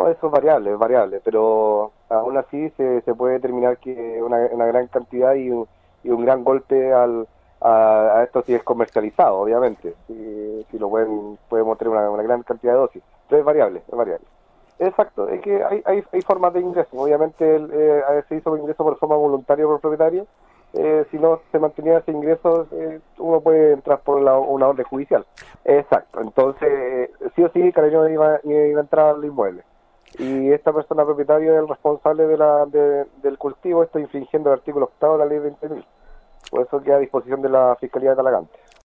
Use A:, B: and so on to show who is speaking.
A: eso es variable, pero aún así se puede determinar que una gran cantidad y un gran golpe a esto si es comercializado, obviamente. Si lo podemos tener una gran cantidad de dosis. Pero es variable, es variable. Exacto, es que hay formas de ingreso. Obviamente se hizo ingreso por forma voluntaria por propietario. Si no se mantenía ese ingreso, uno puede entrar por una orden judicial. Exacto, entonces sí o sí Carabineros iba a entrar al inmueble. Y esta persona propietaria es el responsable del cultivo, está infringiendo el artículo octavo de la ley 20.000. Por eso queda a disposición de la Fiscalía de Talagante.